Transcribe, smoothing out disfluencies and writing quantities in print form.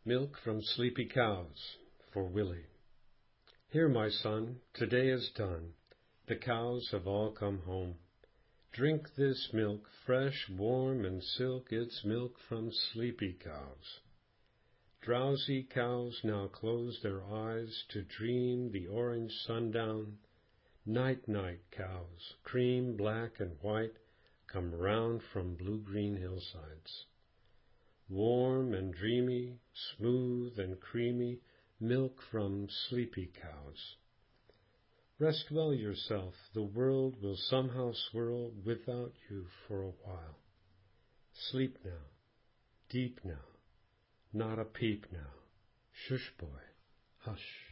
Milk from sleepy cows for Willie. Here, my son, today is done. The cows have all come home. Drink this milk, fresh, warm, and silk. It's milk from sleepy cows. Drowsy cows now close their eyes to dream the orange sundown. Night, night cows, cream, black, and white, come round from blue-green hillsides. Warm and dreamy, smooth and creamy, milk from sleepy cows. Rest well yourself, the world will somehow swirl without you for a while. Sleep now, deep now, not a peep now. Shush, boy, hush.